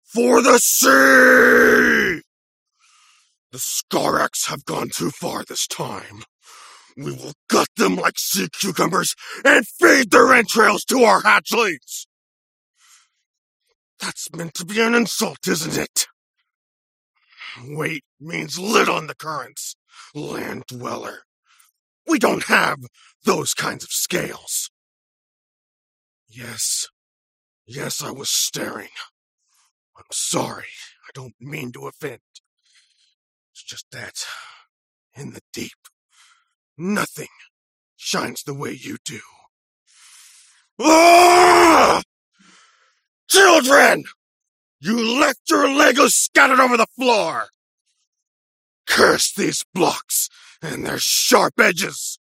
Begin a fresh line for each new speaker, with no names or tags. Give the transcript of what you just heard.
For the sea! The Skaraks have gone too far this time. We will gut them like sea cucumbers and feed their entrails to our hatchlings! That's meant to be an insult, isn't it? Weight means little in the currents, land dweller. We don't have those kinds of scales. Yes, I was staring. I'm sorry, I don't mean to offend. It's just that, in the deep, nothing shines the way you do. Ah! Children! You left your Legos scattered over the floor! Curse these blocks and their sharp edges!